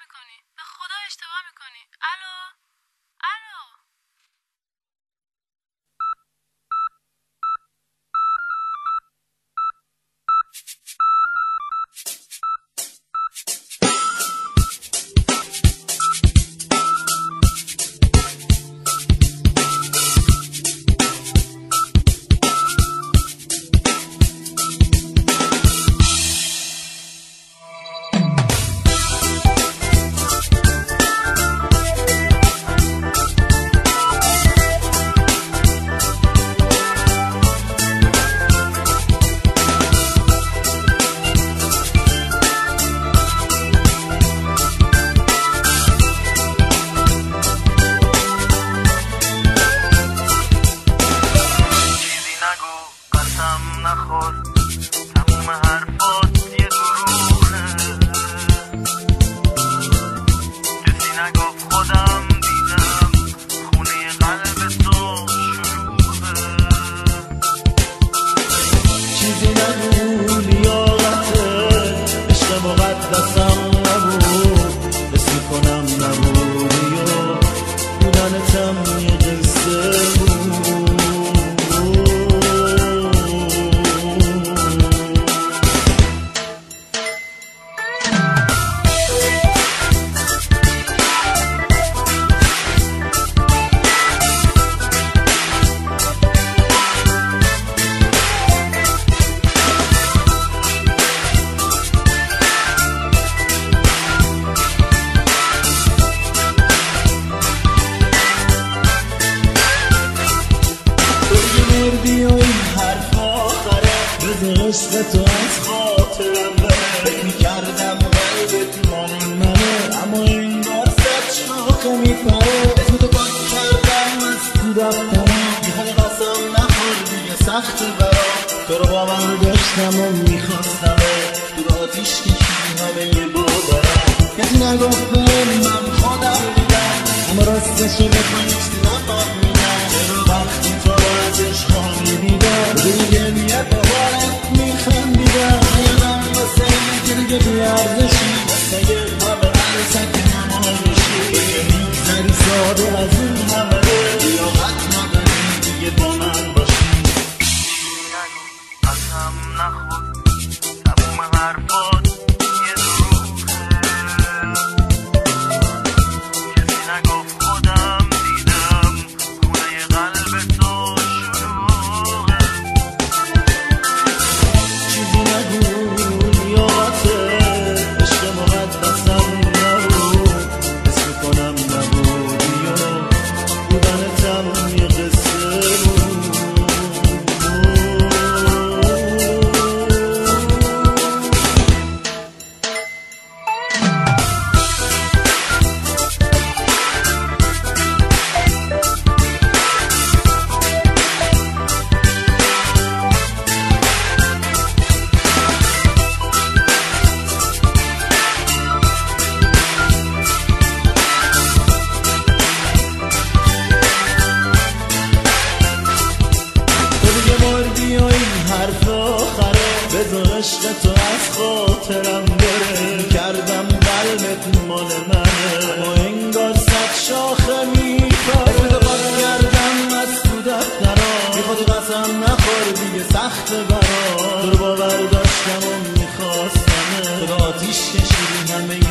میکنی. به خدا اشتباه میکنی. الو الو. نخور تموم حرفات یه دروغه کسی نگفت خودم دیدم خونه قلب تو شلوغه چیزی نگو لیاقته عشق مقدسم نبود حس میکنم نبودی و بودنتم یه قصه بود بردی و این حرف آخره بذار عشق تو از خاطرم بره فکر میکردم قلبت مال منه اما این بار صد شاخه میپره اسم تو پاک کردم از تو دفترم میخواد قسم نخور دیگه سخت برام تو رو باور داشتم و میخواستم تو رو آتیش کشیدی همه باورم کسی نگفت بهم من خودم دیدم اما راستشو بخوای چیزی نفهمیدم چرا وقتی تو رو ازش میدیدم دیگه میاد بابارت میخندیدم یادم واسه که دیگه بیارزشی واسه همه عرصت نمایشی میگذری ساده از این همه لیاقت نداری دیگه با من باشی قسم نخور تموم حرفات یه دروغه کسی نگفت خودم دیدم خونه قلب تو شلوغه چیزی نگو لیاقته عشق مقدسم نبود حس میکنم نبودی و بودنتم یه قصه بود حرف آخره بذار عشق تو از خاطرم بره کردم قلبت مال منه اما انگار صد شاخه میپره اسم تو پاک کردم از تو دفترم میخواد قسم نخور دیگه سخت برام تو رو باور داشتم و میخواستم تو رو آتیش کشیدی همه